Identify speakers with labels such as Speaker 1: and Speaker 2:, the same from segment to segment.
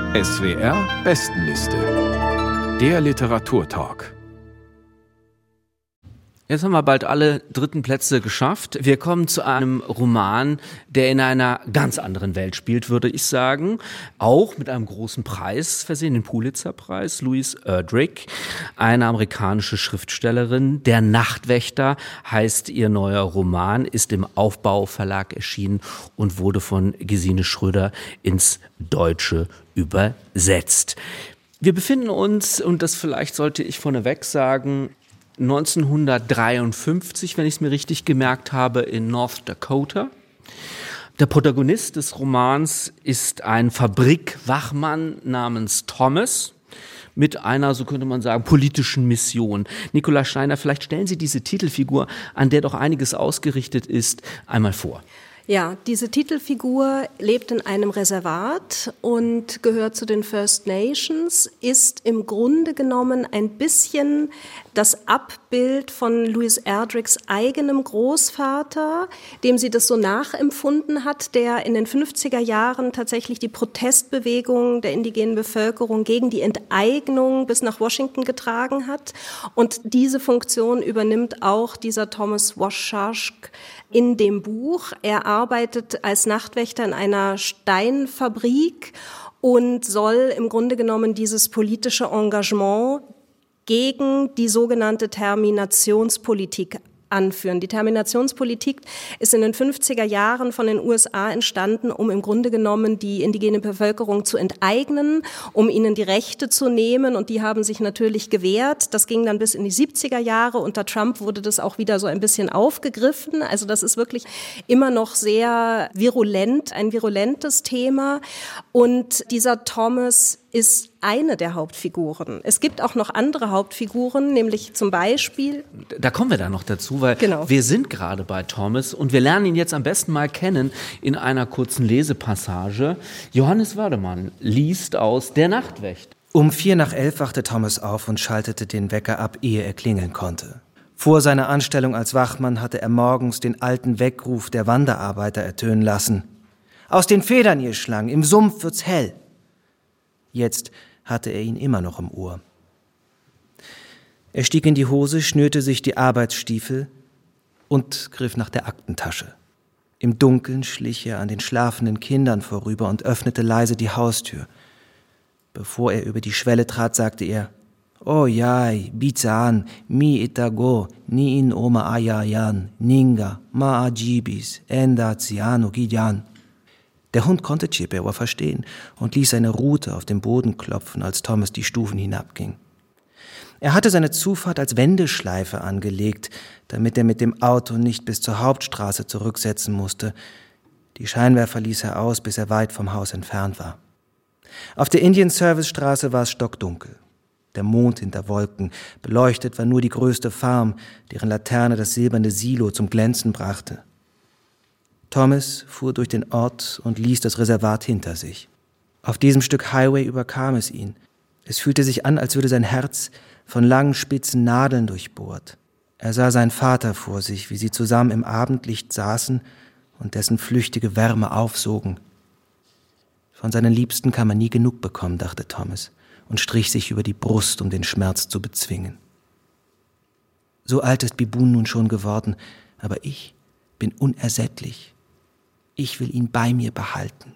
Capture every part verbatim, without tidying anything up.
Speaker 1: S W R Bestenliste. Der Literaturtalk.
Speaker 2: Jetzt haben wir bald alle dritten Plätze geschafft. Wir kommen zu einem Roman, der in einer ganz anderen Welt spielt, würde ich sagen. Auch mit einem großen Preis versehen, den Pulitzer-Preis. Louise Erdrich, eine amerikanische Schriftstellerin. Der Nachtwächter heißt ihr neuer Roman, ist im Aufbau Verlag erschienen und wurde von Gesine Schröder ins Deutsche übersetzt. Wir befinden uns, und das vielleicht sollte ich vorneweg sagen, neunzehnhundertdreiundfünfzig, wenn ich es mir richtig gemerkt habe, in North Dakota. Der Protagonist des Romans ist ein Fabrikwachmann namens Thomas mit einer, so könnte man sagen, politischen Mission. Nicola Steiner, vielleicht stellen Sie diese Titelfigur, an der doch einiges ausgerichtet ist, einmal vor.
Speaker 3: Ja, diese Titelfigur lebt in einem Reservat und gehört zu den First Nations, ist im Grunde genommen ein bisschen das Abbild von Louise Erdrichs eigenem Großvater, dem sie das so nachempfunden hat, der in den fünfziger Jahren tatsächlich die Protestbewegung der indigenen Bevölkerung gegen die Enteignung bis nach Washington getragen hat. Und diese Funktion übernimmt auch dieser Thomas Washashk in dem Buch. Er arbeitet als Nachtwächter in einer Steinfabrik und soll im Grunde genommen dieses politische Engagement gegen die sogenannte Terminationspolitik anführen. Die Terminationspolitik ist in den fünfziger Jahren von den U S A entstanden, um im Grunde genommen die indigene Bevölkerung zu enteignen, um ihnen die Rechte zu nehmen, und die haben sich natürlich gewehrt. Das ging dann bis in die siebziger Jahre. Unter Trump wurde das auch wieder so ein bisschen aufgegriffen. Also das ist wirklich immer noch sehr virulent, ein virulentes Thema. Und dieser Thomas ist eine der Hauptfiguren. Es gibt auch noch andere Hauptfiguren, nämlich zum Beispiel...
Speaker 2: Da kommen wir dann noch dazu, weil
Speaker 3: genau.
Speaker 2: Wir sind gerade bei Thomas und wir lernen ihn jetzt am besten mal kennen in einer kurzen Lesepassage. Johannes Wördemann liest aus Der Nachtwächter.
Speaker 4: Um vier nach elf wachte Thomas auf und schaltete den Wecker ab, ehe er klingeln konnte. Vor seiner Anstellung als Wachmann hatte er morgens den alten Weckruf der Wanderarbeiter ertönen lassen. Aus den Federn, ihr Schlangen, im Sumpf wird's hell. Jetzt hatte er ihn immer noch im Ohr. Er stieg in die Hose, schnürte sich die Arbeitsstiefel und griff nach der Aktentasche. Im Dunkeln schlich er an den schlafenden Kindern vorüber und öffnete leise die Haustür. Bevor er über die Schwelle trat, sagte er: "Oh jai, bizan, mi itago, ni in oma ayayan, ninga, ma ajibis, enda ziano gijan." Der Hund konnte Chippewa verstehen und ließ seine Rute auf dem Boden klopfen, als Thomas die Stufen hinabging. Er hatte seine Zufahrt als Wendeschleife angelegt, damit er mit dem Auto nicht bis zur Hauptstraße zurücksetzen musste. Die Scheinwerfer ließ er aus, bis er weit vom Haus entfernt war. Auf der Indian Service Straße war es stockdunkel. Der Mond hinter Wolken, beleuchtet war nur die größte Farm, deren Laterne das silberne Silo zum Glänzen brachte. Thomas fuhr durch den Ort und ließ das Reservat hinter sich. Auf diesem Stück Highway überkam es ihn. Es fühlte sich an, als würde sein Herz von langen, spitzen Nadeln durchbohrt. Er sah seinen Vater vor sich, wie sie zusammen im Abendlicht saßen und dessen flüchtige Wärme aufsogen. Von seinen Liebsten kann man nie genug bekommen, dachte Thomas und strich sich über die Brust, um den Schmerz zu bezwingen. So alt ist Bibun nun schon geworden, aber ich bin unersättlich. Ich will ihn bei mir behalten.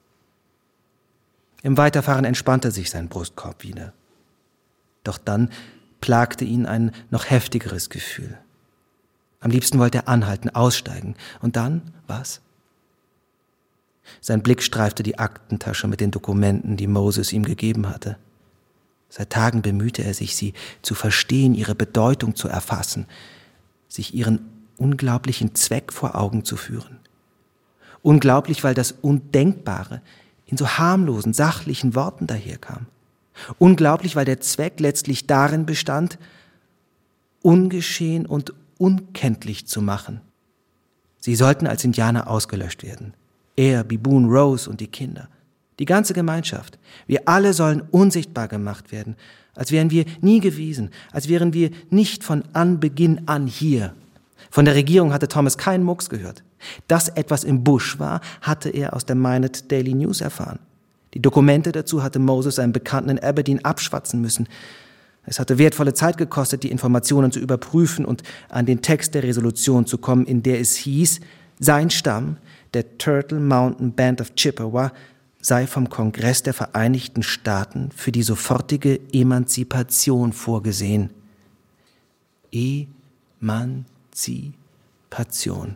Speaker 4: Im Weiterfahren entspannte sich sein Brustkorb wieder. Doch dann plagte ihn ein noch heftigeres Gefühl. Am liebsten wollte er anhalten, aussteigen. Und dann, was? Sein Blick streifte die Aktentasche mit den Dokumenten, die Moses ihm gegeben hatte. Seit Tagen bemühte er sich, sie zu verstehen, ihre Bedeutung zu erfassen, sich ihren unglaublichen Zweck vor Augen zu führen. Unglaublich, weil das Undenkbare in so harmlosen, sachlichen Worten daherkam. Unglaublich, weil der Zweck letztlich darin bestand, ungeschehen und unkenntlich zu machen. Sie sollten als Indianer ausgelöscht werden. Er, Bibun, Rose und die Kinder. Die ganze Gemeinschaft. Wir alle sollen unsichtbar gemacht werden, als wären wir nie gewesen, als wären wir nicht von Anbeginn an hier. Von der Regierung hatte Thomas keinen Mucks gehört. Dass etwas im Busch war, hatte er aus der Minot Daily News erfahren. Die Dokumente dazu hatte Moses einem Bekannten in Aberdeen abschwatzen müssen. Es hatte wertvolle Zeit gekostet, die Informationen zu überprüfen und an den Text der Resolution zu kommen, in der es hieß, sein Stamm, der Turtle Mountain Band of Chippewa, sei vom Kongress der Vereinigten Staaten für die sofortige Emanzipation vorgesehen. Emanzipation.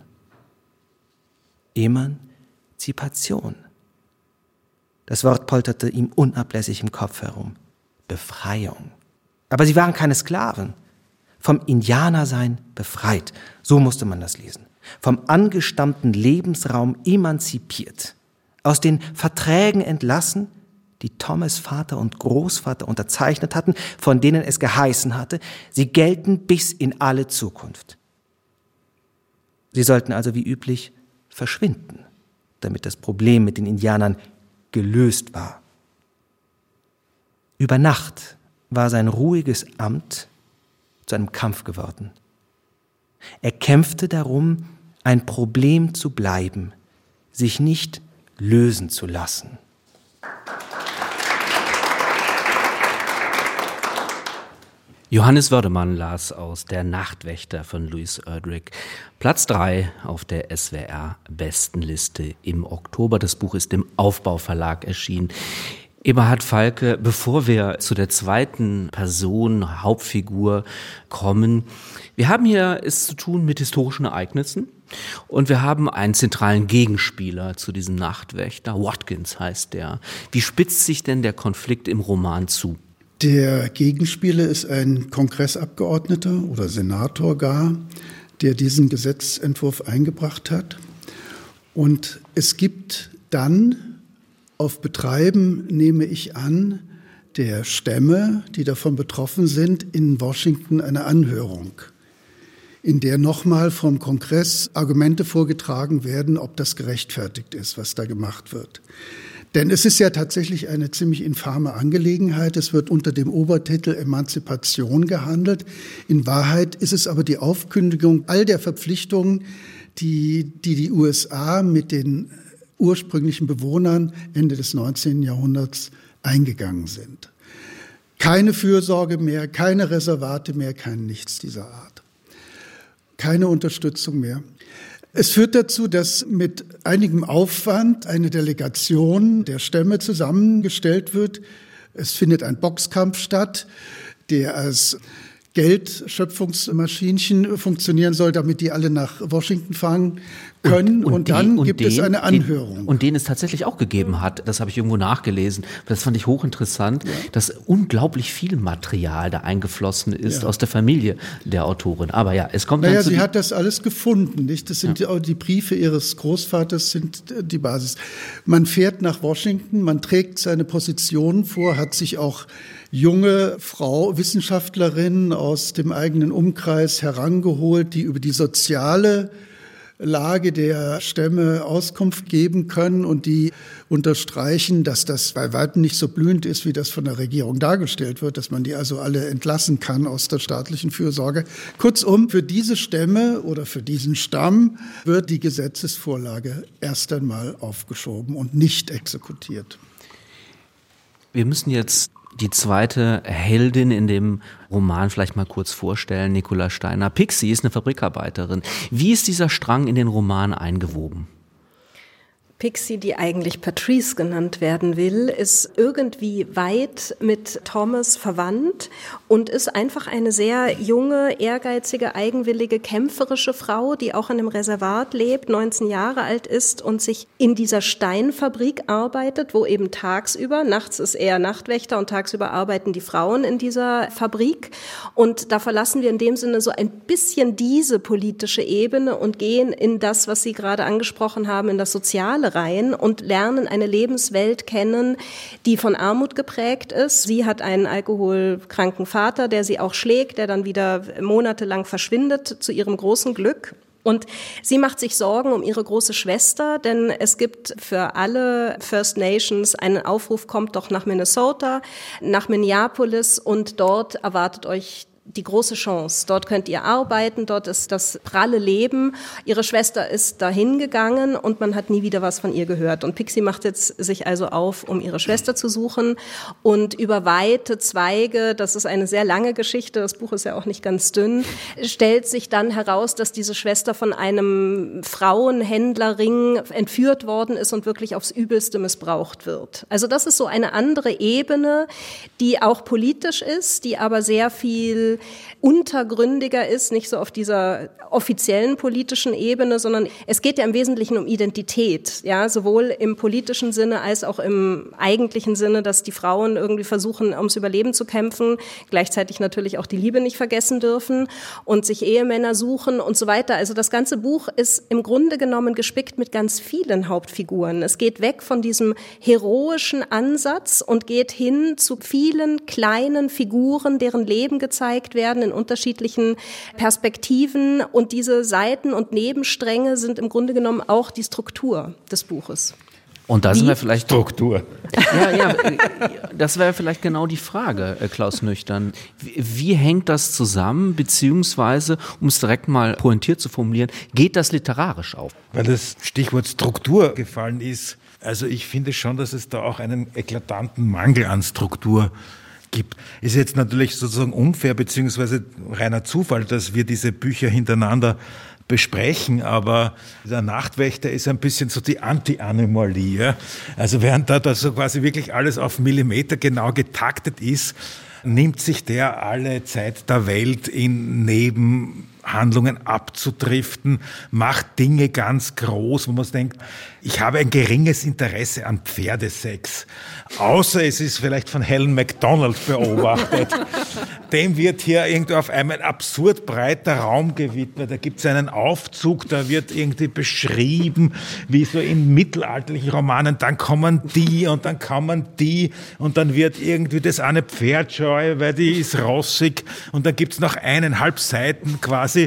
Speaker 4: Emanzipation. Das Wort polterte ihm unablässig im Kopf herum. Befreiung. Aber sie waren keine Sklaven. Vom Indianersein befreit. So musste man das lesen. Vom angestammten Lebensraum emanzipiert. Aus den Verträgen entlassen, die Thomas Vater und Großvater unterzeichnet hatten, von denen es geheißen hatte, sie gelten bis in alle Zukunft. Sie sollten also wie üblich verschwinden, damit das Problem mit den Indianern gelöst war. Über Nacht war sein ruhiges Amt zu einem Kampf geworden. Er kämpfte darum, ein Problem zu bleiben, sich nicht lösen zu lassen.
Speaker 2: Johannes Wördemann las aus Der Nachtwächter von Louis Erdrich. Platz drei auf der S W R-Bestenliste im Oktober. Das Buch ist im Aufbau-Verlag erschienen. Eberhard Falke, bevor wir zu der zweiten Person, Hauptfigur kommen, wir haben hier es zu tun mit historischen Ereignissen und wir haben einen zentralen Gegenspieler zu diesem Nachtwächter. Watkins heißt der. Wie spitzt sich denn der Konflikt im Roman zu?
Speaker 5: Der Gegenspieler ist ein Kongressabgeordneter oder Senator gar, der diesen Gesetzentwurf eingebracht hat. Und es gibt dann auf Betreiben, nehme ich an, der Stämme, die davon betroffen sind, in Washington eine Anhörung, in der nochmal vom Kongress Argumente vorgetragen werden, ob das gerechtfertigt ist, was da gemacht wird. Denn es ist ja tatsächlich eine ziemlich infame Angelegenheit. Es wird unter dem Obertitel Emanzipation gehandelt. In Wahrheit ist es aber die Aufkündigung all der Verpflichtungen, die die, die U S A mit den ursprünglichen Bewohnern Ende des neunzehnten Jahrhunderts eingegangen sind. Keine Fürsorge mehr, keine Reservate mehr, kein Nichts dieser Art. Keine Unterstützung mehr. Es führt dazu, dass mit einigem Aufwand eine Delegation der Stämme zusammengestellt wird. Es findet ein Boxkampf statt, der als Geldschöpfungsmaschinchen funktionieren soll, damit die alle nach Washington fahren können. Und, und, und dann die, und gibt den, es eine Anhörung.
Speaker 2: Den, und den es tatsächlich auch gegeben hat. Das habe ich irgendwo nachgelesen. Das fand ich hochinteressant, ja. Dass unglaublich viel Material da eingeflossen ist, ja, aus der Familie der Autorin. Aber ja, es kommt
Speaker 5: naja,
Speaker 2: dann zu
Speaker 5: sie
Speaker 2: die
Speaker 5: hat das alles gefunden, nicht? Das sind ja. die, die Briefe ihres Großvaters sind die Basis. Man fährt nach Washington, man trägt seine Positionen vor, hat sich auch junge Frau, Wissenschaftlerin aus dem eigenen Umkreis herangeholt, die über die soziale Lage der Stämme Auskunft geben können und die unterstreichen, dass das bei weitem nicht so blühend ist, wie das von der Regierung dargestellt wird, dass man die also alle entlassen kann aus der staatlichen Fürsorge. Kurzum, für diese Stämme oder für diesen Stamm wird die Gesetzesvorlage erst einmal aufgeschoben und nicht exekutiert.
Speaker 2: Wir müssen jetzt die zweite Heldin in dem Roman vielleicht mal kurz vorstellen, Nicola Steiner. Pixie ist eine Fabrikarbeiterin. Wie ist dieser Strang in den Roman eingewoben?
Speaker 3: Pixie, die eigentlich Patrice genannt werden will, ist irgendwie weit mit Thomas verwandt und ist einfach eine sehr junge, ehrgeizige, eigenwillige, kämpferische Frau, die auch in einem Reservat lebt, neunzehn Jahre alt ist und sich in dieser Steinfabrik arbeitet, wo eben tagsüber, nachts ist er Nachtwächter und tagsüber arbeiten die Frauen in dieser Fabrik. Und da verlassen wir in dem Sinne so ein bisschen diese politische Ebene und gehen in das, was Sie gerade angesprochen haben, in das Soziale rein und lernen eine Lebenswelt kennen, die von Armut geprägt ist. Sie hat einen alkoholkranken Vater, der sie auch schlägt, der dann wieder monatelang verschwindet, zu ihrem großen Glück. Und sie macht sich Sorgen um ihre große Schwester, denn es gibt für alle First Nations einen Aufruf, kommt doch nach Minnesota, nach Minneapolis und dort erwartet euch die große Chance. Dort könnt ihr arbeiten, dort ist das pralle Leben. Ihre Schwester ist dahin gegangen und man hat nie wieder was von ihr gehört. Und Pixie macht jetzt sich also auf, um ihre Schwester zu suchen. Und über weite Zweige, das ist eine sehr lange Geschichte, das Buch ist ja auch nicht ganz dünn, stellt sich dann heraus, dass diese Schwester von einem Frauenhändlerring entführt worden ist und wirklich aufs Übelste missbraucht wird. Also das ist so eine andere Ebene, die auch politisch ist, die aber sehr viel untergründiger ist, nicht so auf dieser offiziellen politischen Ebene, sondern es geht ja im Wesentlichen um Identität, ja, sowohl im politischen Sinne als auch im eigentlichen Sinne, dass die Frauen irgendwie versuchen, ums Überleben zu kämpfen, gleichzeitig natürlich auch die Liebe nicht vergessen dürfen und sich Ehemänner suchen und so weiter. Also das ganze Buch ist im Grunde genommen gespickt mit ganz vielen Hauptfiguren. Es geht weg von diesem heroischen Ansatz und geht hin zu vielen kleinen Figuren, deren Leben gezeigt werden in unterschiedlichen Perspektiven. Und diese Seiten und Nebenstränge sind im Grunde genommen auch die Struktur des Buches.
Speaker 2: Und da
Speaker 3: Wie?
Speaker 2: sind wir vielleicht
Speaker 6: Struktur.
Speaker 2: Ja, ja, das wäre vielleicht genau die Frage, Klaus Nüchtern. Wie, wie hängt das zusammen, beziehungsweise, um es direkt mal pointiert zu formulieren, geht das literarisch auf?
Speaker 6: Weil das Stichwort Struktur gefallen ist. Also ich finde schon, dass es da auch einen eklatanten Mangel an Struktur gibt. Ist jetzt natürlich sozusagen unfair beziehungsweise reiner Zufall, dass wir diese Bücher hintereinander besprechen, aber der Nachtwächter ist ein bisschen so die Anti-Anomalie. Ja? Also während da, da so quasi wirklich alles auf Millimeter genau getaktet ist, nimmt sich der alle Zeit der Welt in Nebenhandlungen abzudriften, macht Dinge ganz groß, wo man sich denkt, ich habe ein geringes Interesse an Pferdesex. Außer es ist vielleicht von Helen MacDonald beobachtet. Dem wird hier irgendwie auf einmal ein absurd breiter Raum gewidmet. Da gibt es einen Aufzug, da wird irgendwie beschrieben, wie so in mittelalterlichen Romanen, dann kommen die und dann kommen die und dann wird irgendwie das eine Pferd scheu, weil die ist rossig und dann gibt es noch eineinhalb Seiten quasi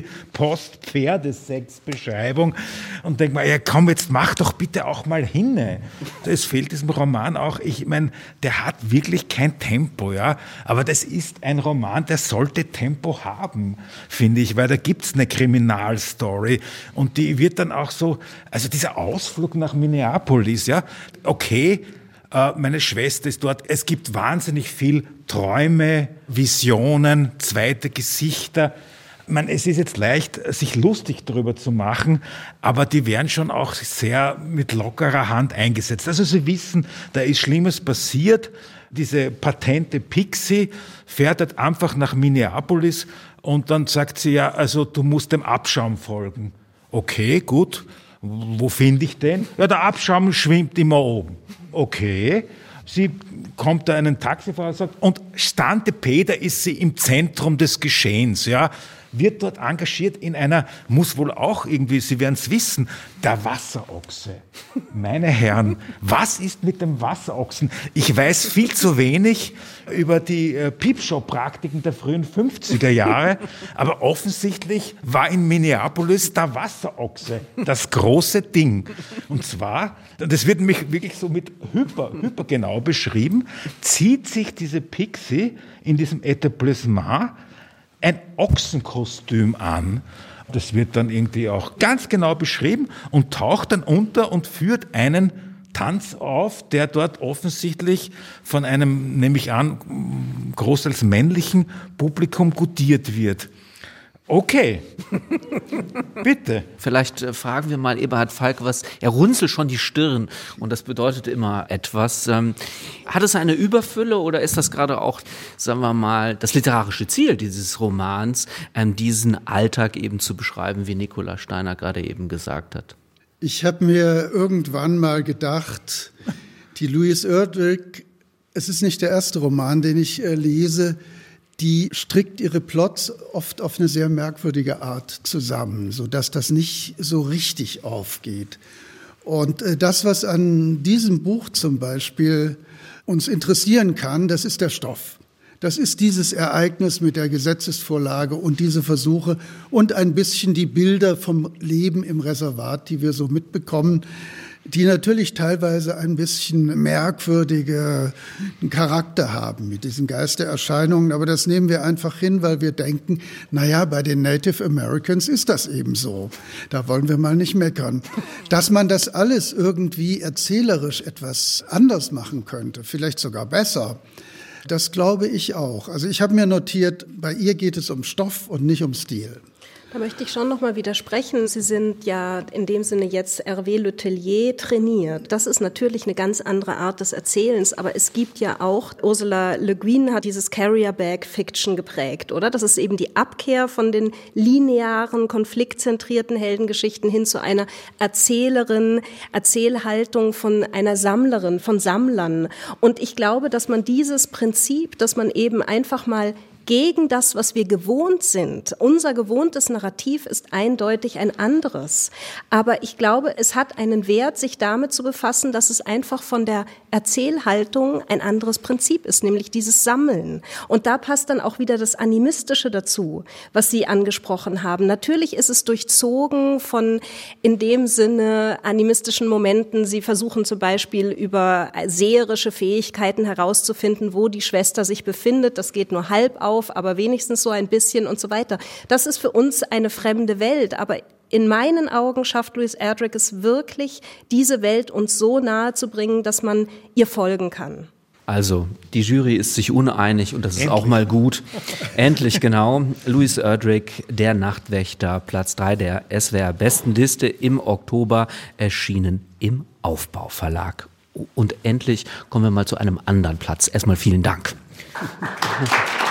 Speaker 6: Post-Pferdesex-Beschreibung und denk mal, ja komm, jetzt mach doch bitte auch mal hin. Es fehlt diesem Roman auch, ich meine, der hat wirklich kein Tempo, ja, aber das ist ein Roman, der sollte Tempo haben, finde ich, weil da gibt's eine Kriminalstory und die wird dann auch so, also dieser Ausflug nach Minneapolis, ja, okay, äh, meine Schwester ist dort, es gibt wahnsinnig viel Träume, Visionen, zweite Gesichter. Ich meine, es ist jetzt leicht, sich lustig darüber zu machen, aber die werden schon auch sehr mit lockerer Hand eingesetzt. Also sie wissen, da ist Schlimmes passiert. Diese patente Pixie fährt halt einfach nach Minneapolis und dann sagt sie, ja, also du musst dem Abschaum folgen. Okay, gut. Wo finde ich den? Ja, der Abschaum schwimmt immer oben. Okay. Sie kommt da einen Taxifahrer und sagt, und Stante Peder ist sie im Zentrum des Geschehens, ja. Wird dort engagiert in einer, muss wohl auch irgendwie, Sie werden es wissen, der Wasserochse. Meine Herren, was ist mit dem Wasserochsen? Ich weiß viel zu wenig über die äh, Peepshow-Praktiken der frühen fünfziger Jahre, aber offensichtlich war in Minneapolis der Wasserochse das große Ding. Und zwar, das wird nämlich wirklich so mit hyper, hypergenau beschrieben, zieht sich diese Pixie in diesem Etablissement ein Ochsenkostüm an. Das wird dann irgendwie auch ganz genau beschrieben und taucht dann unter und führt einen Tanz auf, der dort offensichtlich von einem, nehme ich an, großteils männlichen Publikum gutiert wird. Okay, bitte.
Speaker 2: Vielleicht äh, fragen wir mal Eberhard Falk, was, er runzelt schon die Stirn und das bedeutet immer etwas. Ähm, hat es eine Überfülle oder ist das gerade auch, sagen wir mal, das literarische Ziel dieses Romans, ähm, diesen Alltag eben zu beschreiben, wie Nicola Steiner gerade eben gesagt hat?
Speaker 5: Ich habe mir irgendwann mal gedacht, die Louise Erdrich, es ist nicht der erste Roman, den ich äh, lese, die strickt ihre Plots oft auf eine sehr merkwürdige Art zusammen, sodass das nicht so richtig aufgeht. Und das, was an diesem Buch zum Beispiel uns interessieren kann, das ist der Stoff. Das ist dieses Ereignis mit der Gesetzesvorlage und diese Versuche und ein bisschen die Bilder vom Leben im Reservat, die wir so mitbekommen. die natürlich teilweise ein bisschen merkwürdigen Charakter haben mit diesen Geistererscheinungen. Aber das nehmen wir einfach hin, weil wir denken, naja, bei den Native Americans ist das eben so. Da wollen wir mal nicht meckern. Dass man das alles irgendwie erzählerisch etwas anders machen könnte, vielleicht sogar besser, das glaube ich auch. Also ich habe mir notiert, bei ihr geht es um Stoff und nicht um Stil.
Speaker 3: Da möchte ich schon noch mal widersprechen. Sie sind ja in dem Sinne jetzt Hervé Letellier trainiert. Das ist natürlich eine ganz andere Art des Erzählens, aber es gibt ja auch, Ursula Le Guin hat dieses Carrier-Bag-Fiction geprägt, oder? Das ist eben die Abkehr von den linearen, konfliktzentrierten Heldengeschichten hin zu einer Erzählerin, Erzählhaltung von einer Sammlerin, von Sammlern. Und ich glaube, dass man dieses Prinzip, dass man eben einfach mal gegen das, was wir gewohnt sind. Unser gewohntes Narrativ ist eindeutig ein anderes. Aber ich glaube, es hat einen Wert, sich damit zu befassen, dass es einfach von der Erzählhaltung ein anderes Prinzip ist, nämlich dieses Sammeln. Und da passt dann auch wieder das Animistische dazu, was Sie angesprochen haben. Natürlich ist es durchzogen von in dem Sinne animistischen Momenten. Sie versuchen zum Beispiel über seherische Fähigkeiten herauszufinden, wo die Schwester sich befindet. Das geht nur halb auf. Aber wenigstens so ein bisschen und so weiter. Das ist für uns eine fremde Welt, aber in meinen Augen schafft Louise Erdrich es wirklich, diese Welt uns so nahe zu bringen, dass man ihr folgen kann.
Speaker 2: Also, die Jury ist sich uneinig und das ist Endlich. Auch mal gut. Endlich, genau. Louise Erdrich, Der Nachtwächter, Platz drei der S W R-Bestenliste, im Oktober erschienen im Aufbau Verlag. Und endlich kommen wir mal zu einem anderen Platz. Erstmal vielen Dank.